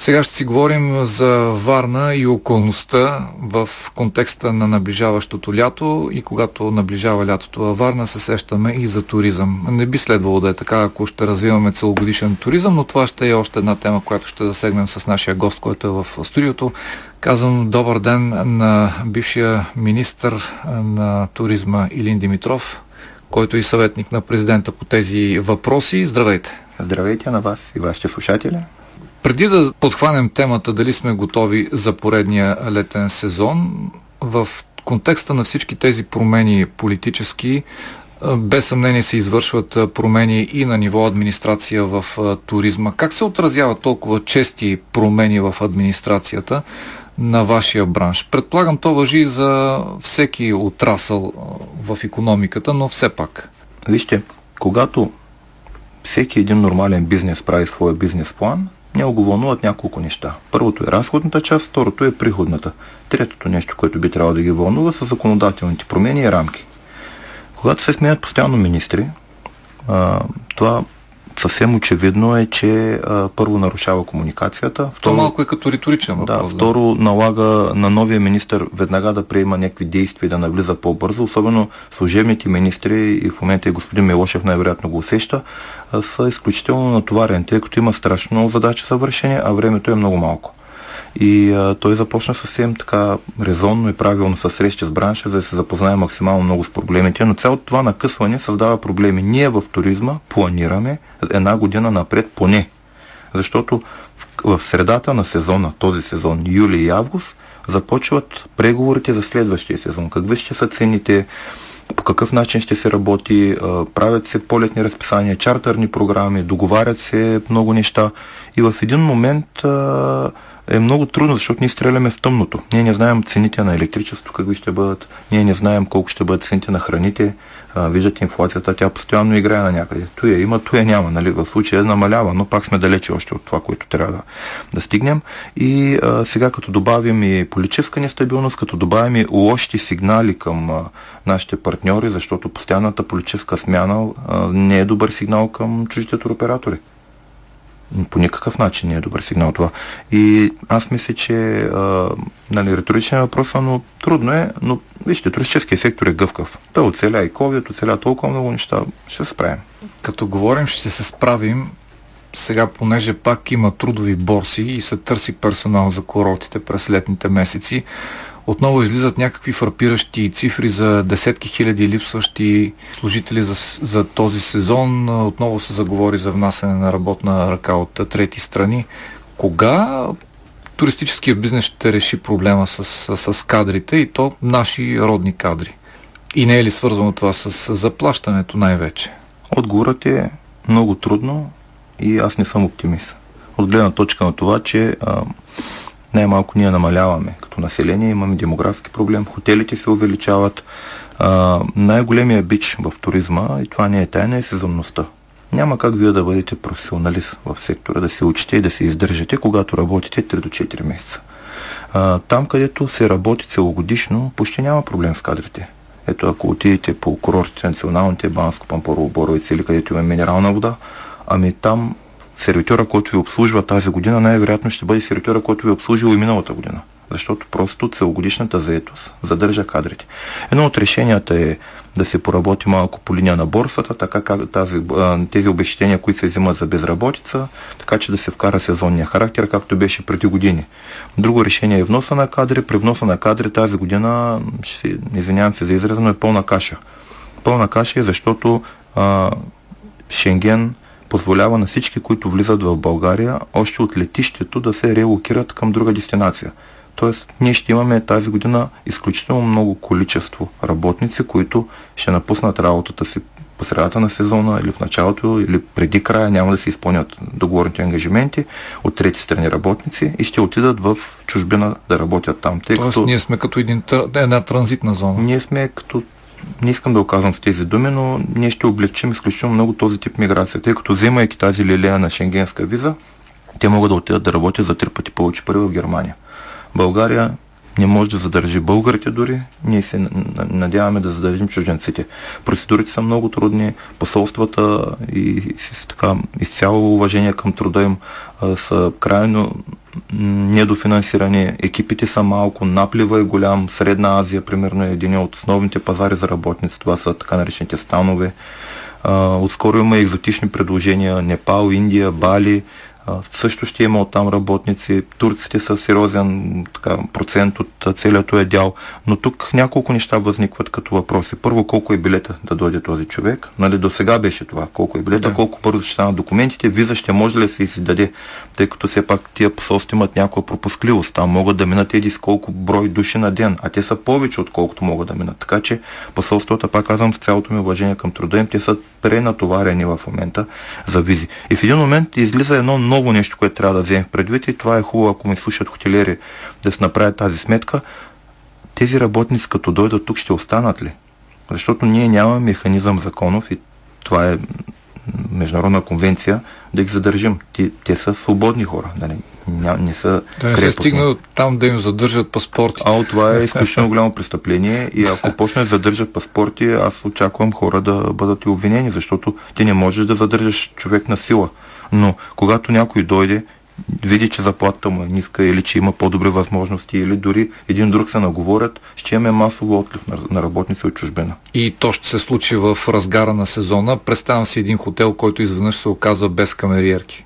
Сега ще си говорим за Варна и околността в контекста на наближаващото лято, и когато наближава лятото във Варна, се сещаме и за туризъм. Не би следвало да е така, ако ще развиваме целогодишен туризъм, но това ще е още една тема, която ще засегнем с нашия гост, който е в студиото. Казвам добър ден на бившия министър на туризма Илин Димитров, който е и съветник на президента по тези въпроси. Здравейте! Здравейте на вас и вашите слушатели! Преди да подхванем темата дали сме готови за поредния летен сезон, в контекста на всички тези промени политически, без съмнение се извършват промени и на ниво администрация в туризма. Как се отразяват толкова чести промени в администрацията на вашия бранш? Предполагам, то важи за всеки отрасъл в икономиката, но все пак. Вижте, когато всеки един нормален бизнес прави своя бизнес план, него го вълнуват няколко неща. Първото е разходната част, второто е приходната. Третото нещо, което би трябвало да ги вълнува, са законодателните промени и рамки. Когато се сменят постоянно министри, това съвсем очевидно е, че първо нарушава комуникацията. Второ, малко е като риторичен въпрос. Да, второ налага на новия министър веднага да приема някакви действия и да навлиза по-бързо. Особено служебните министри, и в момента и господин Милошев най-вероятно го усеща, са изключително натоварени, тъй като има страшно много задачи за вършение, а времето е много малко. И той започна съвсем така резонно и правилно със срещи с бранша, за да се запознае максимално много с проблемите, но цялото това накъсване създава проблеми. Ние в туризма планираме една година напред поне, защото в средата на сезона, този сезон, юли и август, започват преговорите за следващия сезон. Какви ще са цените, по какъв начин ще се работи, правят се полетни разписания, чартърни програми, договарят се много неща и в един момент е много трудно, защото ние стреляме в тъмното. Ние не знаем цените на електричество, какви ще бъдат, ние не знаем колко ще бъдат цените на храните. Виждате инфлацията, тя постоянно играе на някъде. Туя има, туя няма. Нали? В случая намалява, но пак сме далече още от това, което трябва да стигнем. И сега като добавим и политическа нестабилност, като добавим и лоши сигнали към нашите партньори, защото постоянната политическа смяна не е добър сигнал към чуждите туроператори. По никакъв начин не е добър сигнал това. И аз мисля, че риторичен въпрос, но трудно е, но вижте, туристическия сектор е гъвкав. Той оцеля и COVID, оцеля толкова много неща, ще се справим. Като говорим, ще се справим. Сега, понеже пак има трудови борси и се търси персонал за курортите през летните месеци, отново излизат някакви фрапиращи цифри за десетки хиляди липсващи служители за този сезон. Отново се заговори за внасяне на работна ръка от трети страни. Кога туристическият бизнес ще реши проблема с кадрите, и то наши родни кадри? И не е ли свързано това с заплащането най-вече? Отговорът е много трудно и аз не съм оптимист. От гледна точка на това, че най-малко ние намаляваме като население, имаме демографски проблем, хотелите се увеличават. Най-големия бич в туризма, и това не е тайна, е сезонността. Няма как вие да бъдете професионалист в сектора, да се учите и да се издържате, когато работите 3 до 4 месеца. Там, където се работи целогодишно, почти няма проблем с кадрите. Ето, ако отидете по курортите националните, Банско, Пампорово, Боровица, или където има минерална вода, ами там сервитьора, който ви обслужва тази година, най-вероятно ще бъде сервитьора, който ви обслужил и миналата година. Защото просто целогодишната заетост задържа кадрите. Едно от решенията е да се поработи малко по линия на борсата, така как тези обезщетения, които се взимат за безработица, така че да се вкара сезонния характер, както беше преди години. Друго решение е вноса на кадри. При вноса на кадри тази година, извинявам се за израза, но е пълна каша. Пълна каша е, защото Шенген позволява на всички, които влизат в България, още от летището да се релокират към друга дестинация. Тоест, ние ще имаме тази година изключително много количество работници, които ще напуснат работата си по средата на сезона или в началото, или преди края, няма да се изпълнят договорните ангажименти от трети страни работници и ще отидат в чужбина да работят там. Тоест, ние сме като една транзитна зона. Ние сме като... Не искам да оказвам с тези думи, но ние ще облегчим изключително много този тип миграция, тъй като вземайки тази лилея на шенгенска виза, те могат да отидат да работят за 3 пъти повече пари в Германия. България не може да задържи българите дори, ние се надяваме да задържим чужденците. Процедурите са много трудни, посолствата и така изцяло уважение към труда им са крайно недофинансирани, екипите са малко, наплива е голям, Средна Азия, примерно, е един от основните пазари за работници, това са така наречените станове. Отскоро има екзотични предложения, Непал, Индия, Бали, също ще има оттам работници, турците са сериозен процент от целият този дял, но тук няколко неща възникват като въпроси. Първо, колко е билета да дойде този човек, нали, до сега беше това, колко е билета, колко бързо ще станат документите, виза ще може ли да се издаде, тъй като все пак тия посолства имат някаква пропускливост, там могат да минат с колко брой души на ден, а те са повече отколкото могат да минат, така че посолствата, пак казвам, с цялото ми уважение към труда им, те са пренатоварени в момента за визи. И в един момент излиза едно ново нещо, което трябва да вземем в предвид, и това е хубаво, ако ми слушат хотелиери, да се направят тази сметка. Тези работници, като дойдат тук, ще останат ли? Защото ние нямаме механизъм законов, и това е международна конвенция, да ги задържим. Те са свободни хора, не са да не се стигне там да им задържат паспорти. Това е изключително голямо престъпление, и ако почне да задържат паспорти, аз очаквам хора да бъдат и обвинени, защото ти не можеш да задържаш човек на сила. Но когато някой дойде, види, че заплатата му е ниска, или че има по-добри възможности, или дори един друг се наговорят, ще имаме масово отлив на работници от чужбина. И то ще се случи в разгара на сезона. Представям си един хотел, който изведнъж се оказва без камериерки.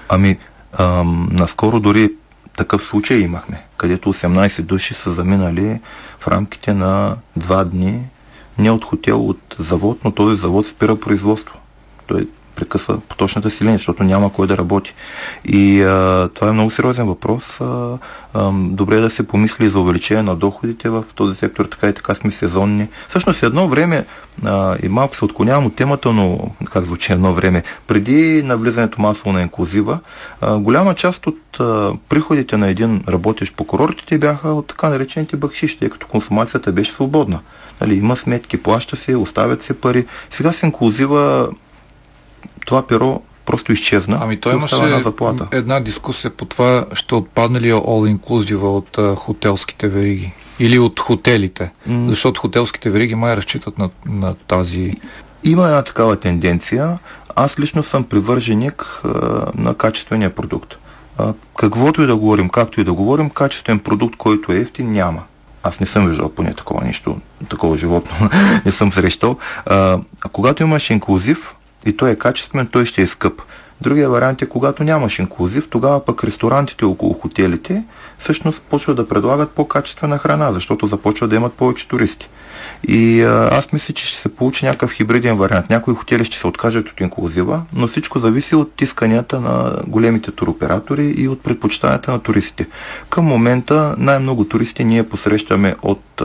Наскоро дори такъв случай имахме, където 18 души са заминали в рамките на 2 дни, не от хотел, от завод, но този завод спира производство. Той прекъсва поточната си линия, защото няма кой да работи. И това е много сериозен въпрос. Добре е да се помисли за увеличение на доходите в този сектор, така и така сме сезонни. Всъщност едно време, и малко се отклонявам от темата, но как звучи едно време, преди навлизането масово на инклюзива, голяма част от приходите на един работещ по курортите бяха от така наречените бакшиши, тъй като консумацията беше свободна. Има сметки, плаща се, оставят се пари. Сега с инклюзива това перо просто изчезна. Той имаше една дискусия по това, ще отпадне ли all inclusive от хотелските вериги или от хотелите, защото хотелските вериги май разчитат на тази... Има една такава тенденция. Аз лично съм привърженик на качествения продукт. Каквото и да говорим, както и да говорим, качествен продукт, който е ефтин, няма. Аз не съм виждал поне такова нещо, такова животно не съм срещал. Когато имаш инклюзив и той е качествен, той ще е скъп. Другия вариант е, когато нямаш инклюзив, тогава пък ресторантите около хотелите всъщност почват да предлагат по-качествена храна, защото започват да имат повече туристи. И аз мисля, че ще се получи някакъв хибриден вариант. Някои хотели ще се откажат от инклюзива, но всичко зависи от исканията на големите туроператори и от предпочитанията на туристите. Към момента най-много туристи ние посрещаме от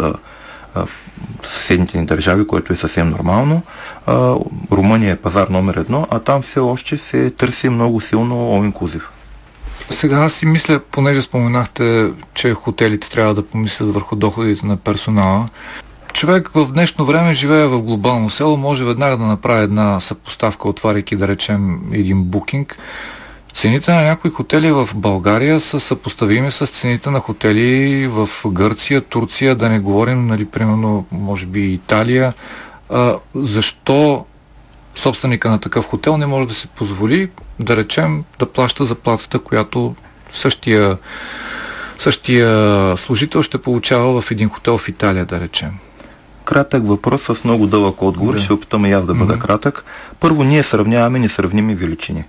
съседните ни държави, което е съвсем нормално. Румъния е пазар номер 1, а там все още се търси много силно all inclusive. Сега аз си мисля, понеже споменахте, че хотелите трябва да помислят върху доходите на персонала. Човек в днешно време живее в глобално село, може веднага да направи една съпоставка, отваряйки, да речем, един букинг. Цените на някои хотели в България са съпоставими с цените на хотели в Гърция, Турция, да не говорим, примерно, може би Италия. Защо собственика на такъв хотел не може да се позволи, да речем, да плаща заплатата, която същия служител ще получава в един хотел в Италия, да речем? Кратък въпрос с много дълъг отговор. Ще опитам и аз да бъда кратък. Първо, ние сравняваме несравними величини.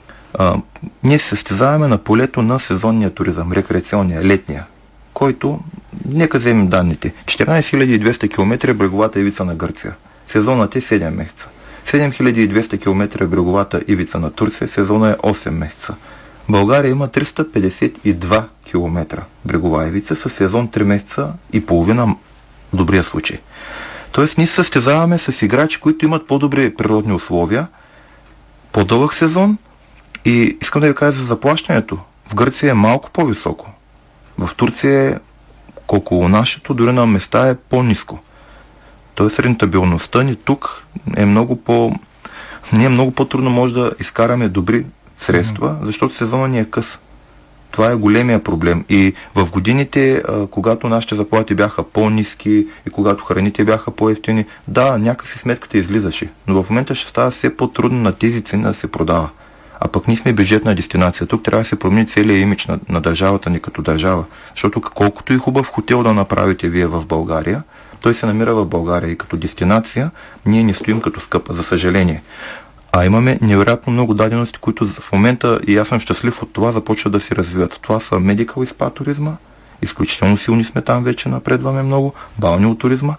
Ние се състезаваме на полето на сезонния туризъм, рекреационния, летния, който, нека вземем данните, 14200 км е бреговата ивица на Гърция. Сезонът е 7 месеца. 7200 км е бреговата ивица на Турция, сезона е 8 месеца. България има 352 км брегова ивица с сезон 3 месеца и половина в добрия случай. Тоест ние се състезаваме с играчи, които имат по-добри природни условия, по-дълъг сезон. И искам да ви кажа за заплащането. В Гърция е малко по-високо. В Турция е около нашето, дори на места е по-ниско. Тоест рентабилността ни тук е много по-трудно може да изкараме добри средства, защото сезона ни е къс. Това е големия проблем. И в годините, когато нашите заплати бяха по-ниски и когато храните бяха по-евтини, да, някакси сметката излизаше. Но в момента ще става все по-трудно на тези цени да се продава. А пък ние сме бюджетна дестинация. Тук трябва да се промени целият имидж на държавата ни като държава. Защото колкото и хубав хотел да направите вие в България, той се намира в България и като дестинация ние не стоим като скъпа, за съжаление. А имаме невероятно много дадености, които в момента, и аз съм щастлив от това, започват да се развиват. Това са медикал и спа туризма. Изключително силни сме там, вече напредваме много. Балнеотуризма.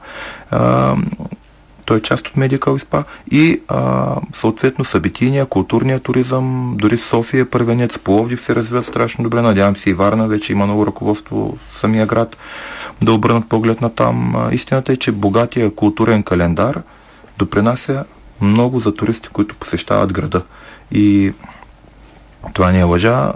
Той е част от медикал и спа. И съответно събитийния, културния туризъм, дори София е първенец, Пловдив се развиват страшно добре. Надявам се и Варна, вече има ново ръководство в самия град да обърнат поглед на там. Истината е, че богатия културен календар допринася много за туристи, които посещават града. И това не е лъжа.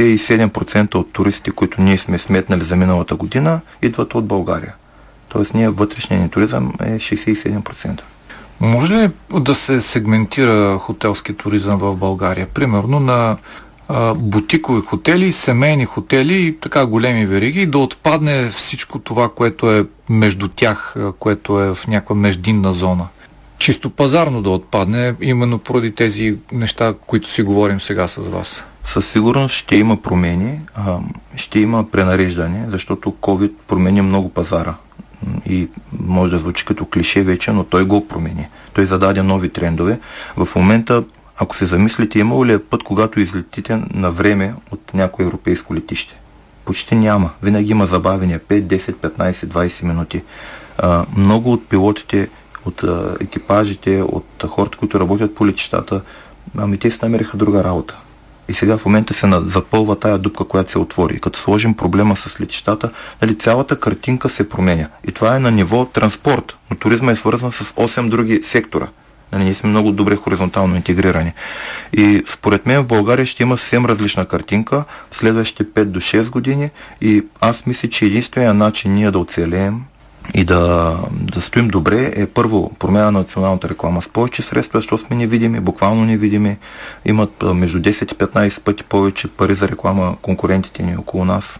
67% от туристите, които ние сме сметнали за миналата година, идват от България. Тоест ние вътрешния ни туризъм е 67%. Може ли да се сегментира хотелски туризъм в България? Примерно на бутикови хотели, семейни хотели и така големи вериги, и да отпадне всичко това, което е между тях, което е в някаква междинна зона? Чисто пазарно да отпадне, именно поради тези неща, които си говорим сега с вас. Със сигурност ще има промени, ще има пренареждане, защото COVID промени много пазара. И може да звучи като клише вече, но той го промени. Той зададе нови трендове. В момента, ако се замислите, имало ли е път, когато излетите на време от някое европейско летище? Почти няма. Винаги има забавения 5, 10, 15, 20 минути. Много от пилотите, от екипажите, от хората, които работят по летищата, те си намериха друга работа. И сега в момента се запълва тая дупка, която се отвори. Като сложим проблема с летищата, цялата картинка се променя. И това е на ниво транспорт, но туризма е свързан с 8 други сектора. Ние сме много добре хоризонтално интегрирани. И според мен в България ще има съвсем различна картинка в следващите 5 до 6 години и аз мисля, че единственият начин ние да оцелеем и да стоим добре е първо промяна на националната реклама с повече средства, защото сме невидими, буквално невидими. Имат между 10 и 15 пъти повече пари за реклама конкурентите ни около нас.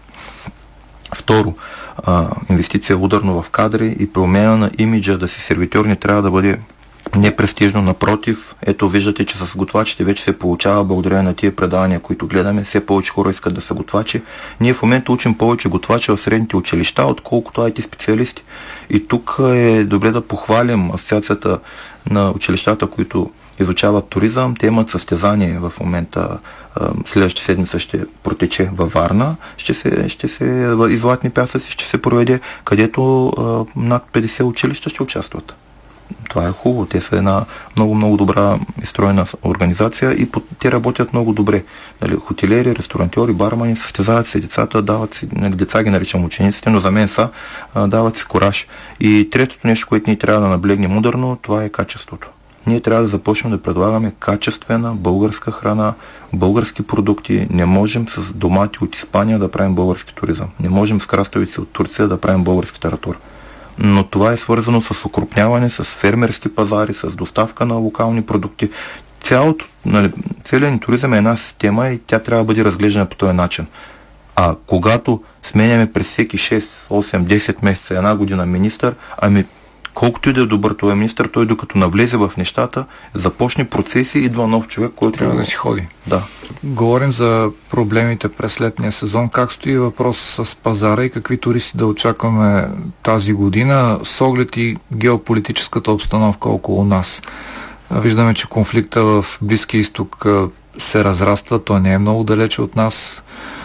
Второ, инвестиция ударно в кадри и промяна на имиджа, да си сервитьор не трябва да бъде непрестижно, напротив. Ето виждате, че с готвачите вече се получава благодарение на тия предавания, които гледаме. Все повече хора искат да са готвачи. Ние в момента учим повече готвачи в средните училища, отколкото IT специалисти. И тук е добре да похвалим Асоциацията на училищата, които изучават туризъм. Те имат състезание в момента. Следващата седмица ще протече във Варна. Ще се и Златни пясъци ще се проведе, където над 50 училища ще участват. Това е хубаво. Те са една много добра изстроена организация и те работят много добре. Хотелиери, ресторантьори, бармани състезават се децата, дават си, деца ги наричам учениците, но за мен са, дават си кураж. И третото нещо, което ние трябва да наблегнем ударно, това е качеството. Ние трябва да започнем да предлагаме качествена българска храна, български продукти. Не можем с домати от Испания да правим български туризъм. Не можем с краставици от Турция да правим български таратур. Но това е свързано с укрупняване, с фермерски пазари, с доставка на локални продукти. Целият ни туризъм е една система и тя трябва да бъде разглеждана по този начин. А когато сменяме през всеки 6, 8, 10 месеца, една година министър, колкото и да е добър този министър, той докато навлезе в нещата, започне процеси, идва нов човек, който трябва да си ходи. Да. Говорим за проблемите през летния сезон. Как стои въпрос с пазара и какви туристи да очакваме тази година с оглед и геополитическата обстановка около нас? Виждаме, че конфликта в Близкия изток се разраства, той не е много далече от нас.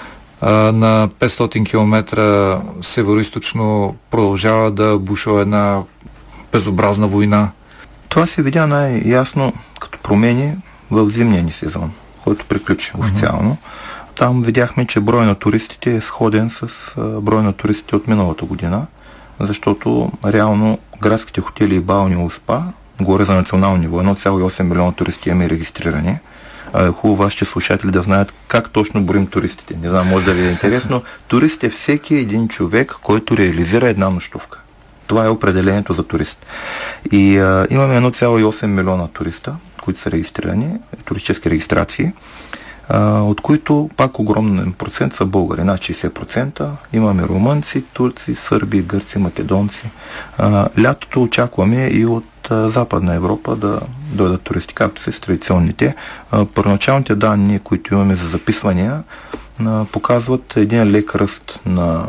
На 500 км североизточно продължава да бушува една безобразна война. Това се видя най-ясно като промени в зимния ни сезон, който приключи официално. Там видяхме, че брой на туристите е сходен с брой на туристите от миналата година, защото реално градските хотели и бални спа, говоря за национално ниво, 1,8 милиона туристи имаме регистрирани. Хубаво вашите слушатели да знаят как точно борим туристите. Не знам, може да ви е интересно. Турист е всеки един човек, който реализира една нощувка. Това е определението за турист. И имаме 1,8 милиона туриста, които са регистрирани, туристически регистрации. от които пак огромен процент са българи, над 60%. Имаме румънци, турци, сърби, гърци, македонци. Лятото очакваме и от Западна Европа да дойдат туристи, както са с традиционните. Първоначалните данни, които имаме за записвания, показват един лек ръст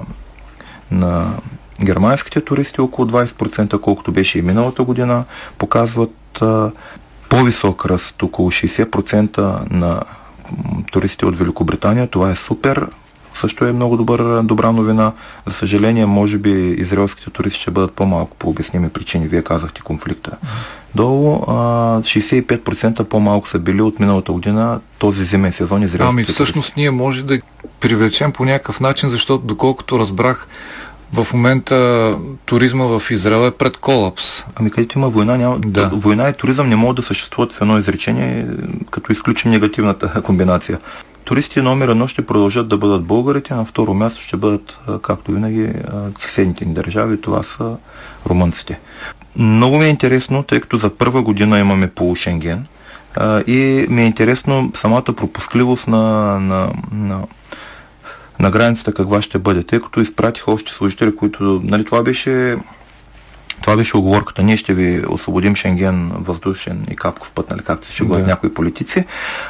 на германските туристи, около 20%, колкото беше и миналата година. Показват по-висок ръст, около 60% на туристи от Великобритания. Това е супер. Също е много добра новина. За съжаление, може би израелските туристи ще бъдат по-малко по обясними причини. Вие казахте конфликта. Долу 65% по-малко са били от миналата година този зимен сезон израелските всъщност туристи. ние може да привлечем по някакъв начин, защото доколкото разбрах, в момента туризма в Израел е пред колапс. Където има война, война и туризъм не могат да съществуват в едно изречение, като изключим негативната комбинация. Туристи номер едно ще продължат да бъдат българите, на второ място ще бъдат, както винаги, съседните ни държави, това са румънците. Много ми е интересно, тъй като за първа година имаме полушенген и ми е интересно самата пропускливост на границата каква ще бъде, тъй като изпратих още служители, които, това беше оговорката. Ние ще ви освободим Шенген въздушен и капков път, както ще бъдат някои политици,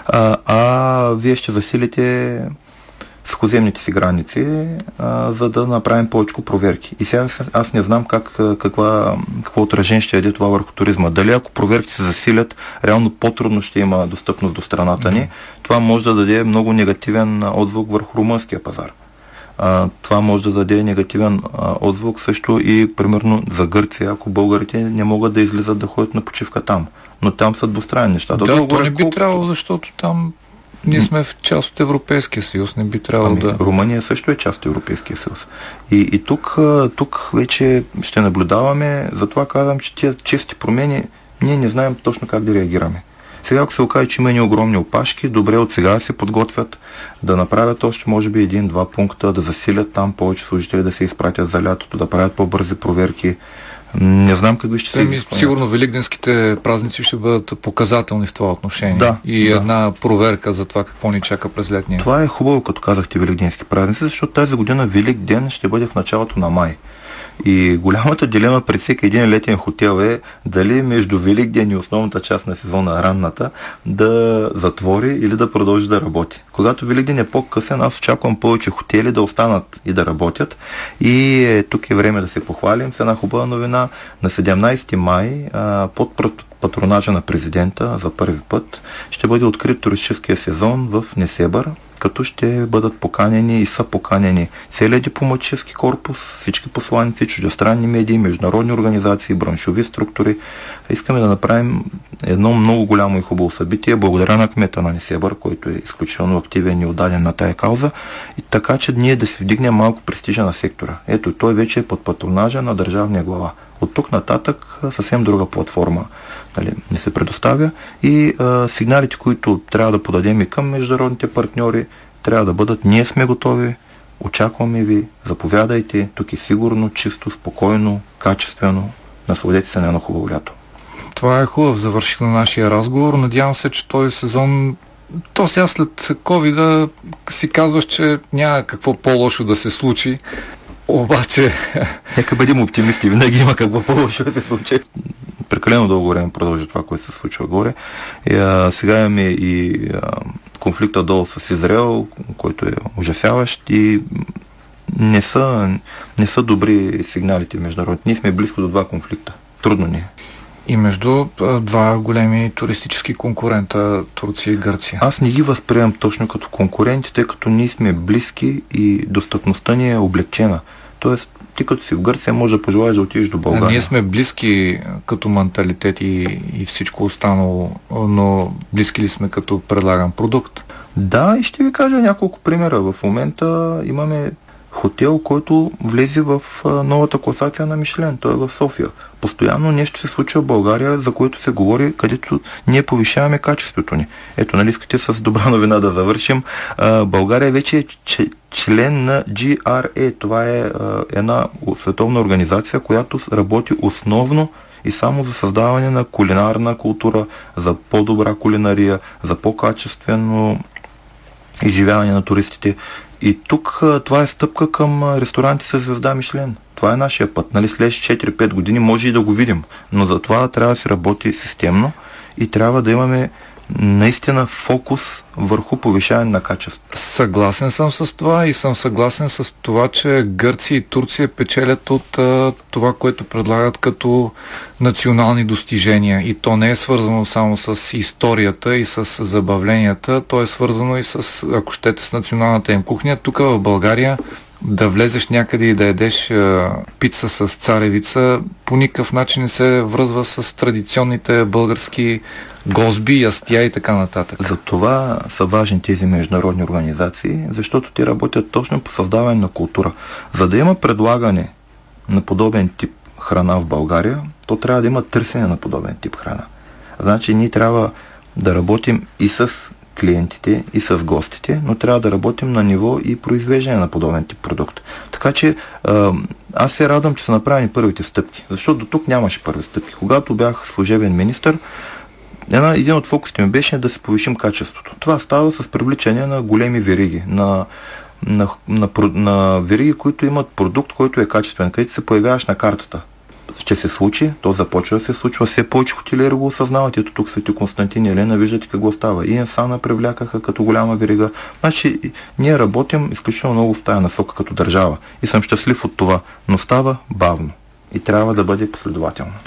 вие ще засилите сухоземните си граници, за да направим повече проверки. И сега аз не знам какво отражение ще яде това върху туризма. Дали ако проверките се засилят, реално по-трудно ще има достъпност до страната ни, това може да даде много негативен отзвук върху румънския пазар. Това може да даде негативен отзвук също и примерно за Гърция, ако българите не могат да излизат да ходят на почивка там. Но там са двустранни неща. Да, то не би трябвало, защото там ние сме в част от Европейския съюз, не би трябвало да... Румъния също е част от Европейския съюз. И тук вече ще наблюдаваме, затова казвам, че тия чести промени ние не знаем точно как да реагираме. Сега, ако се окаже, че има огромни опашки, добре от сега се подготвят да направят още, може би, 1-2 пункта, да засилят там повече служители, да се изпратят за лятото, да правят по-бързи проверки. Не знам какви ще се изпълнят. Сигурно великденските празници ще бъдат показателни в това отношение. Една проверка за това какво ни чака през летния. Това е хубаво, като казахте великденски празници, защото тази година Велик ден ще бъде в началото на май. И голямата дилема пред всеки един летен хотел е дали между Великден и основната част на сезона, ранната, да затвори или да продължи да работи. Когато Великден е по-късен, аз очаквам повече хотели да останат и да работят. И тук е време да се похвалим с една хубава новина. На 17 май под патронажа на президента за първи път ще бъде открит туристическия сезон в Несебър, като ще бъдат поканени и са поканени целият дипломатически корпус, всички посланици, чуждестранни медии, международни организации, браншови структури. Искаме да направим едно много голямо и хубаво събитие. Благодаря на кмета на Несебър, който е изключително активен и отдаден на тая кауза, и така, че ние да се вдигнем малко престижа на сектора. Ето, той вече е под патронажа на държавния глава. От тук нататък съвсем друга платформа не се предоставя и сигналите, които трябва да подадем и към международните партньори, трябва да бъдат: ние сме готови, очакваме ви, заповядайте, тук е сигурно, чисто, спокойно, качествено, насладете се на едно хубаво лято. Това е хубав завърших на нашия разговор. Надявам се, че този сезон, то сега след COVID-а си казваш, че няма какво по-лошо да се случи. Обаче... Нека бъдем оптимисти, винаги има какво по-лошо да се случи. Прекалено дълго време продължи това, което се случва горе. Сега имаме и конфликта долу с Израел, който е ужасяващ, и не са добри сигналите международни. Ние сме близко до два конфликта. Трудно ни е. И между два големи туристически конкурента, Турция и Гърция. Аз не ги възприемам точно като конкуренти, тъй като ние сме близки и достъпността ни е облегчена. Тоест, ти като си в Гърция, може да пожелаеш да отидеш до България. Ние сме близки като менталитет и всичко останало, но близки ли сме като предлаган продукт? Да, и ще ви кажа няколко примера. В момента имаме хотел, който влезе в новата класация на Мишлен. Той е в София. Постоянно нещо се случва в България, за което се говори, където ние повишаваме качеството ни. Ето, искате с добра новина да завършим. България вече е член на GRE. Това е една световна организация, която работи основно и само за създаване на кулинарна култура, за по-добра кулинария, за по-качествено изживяване на туристите. И тук това е стъпка към ресторанти с звезда Мишлен. Това е нашия път. Нали, след 4-5 години може и да го видим, но за това трябва да се работи системно и трябва да имаме наистина фокус върху повишаване на качество. Съгласен съм с това и съм съгласен с това, че Гърция и Турция печелят от това, което предлагат като национални достижения. И то не е свързано само с историята и с забавленията, то е свързано и с, ако щете, с националната им кухня. Тук в България да влезеш някъде и да ядеш пица с царевица по никакъв начин не се връзва с традиционните български гозби, ястия и така нататък. За това са важни тези международни организации, защото те работят точно по създаване на култура. За да има предлагане на подобен тип храна в България, то трябва да има търсене на подобен тип храна. Значи ние трябва да работим и с клиентите, и с гостите, но трябва да работим на ниво и произвеждане на подобен тип продукт. Така че аз се радвам, че са направени първите стъпки, защото до тук нямаше първи стъпки. Когато бях служебен министър, един от фокусите ми беше да се повишим качеството. Това става с привличане на големи вериги, на вериги, които имат продукт, който е качествен, където се появяваш на картата. Ще се случи, то започва да се случва, все повече хотелиери го осъзнават. Ето тук Свети Константин и Елена, виждате какво става. И Ensana привлякаха като голяма верига. Значи, ние работим изключително много в тая насока като държава. И съм щастлив от това, но става бавно. И трябва да бъде последователно.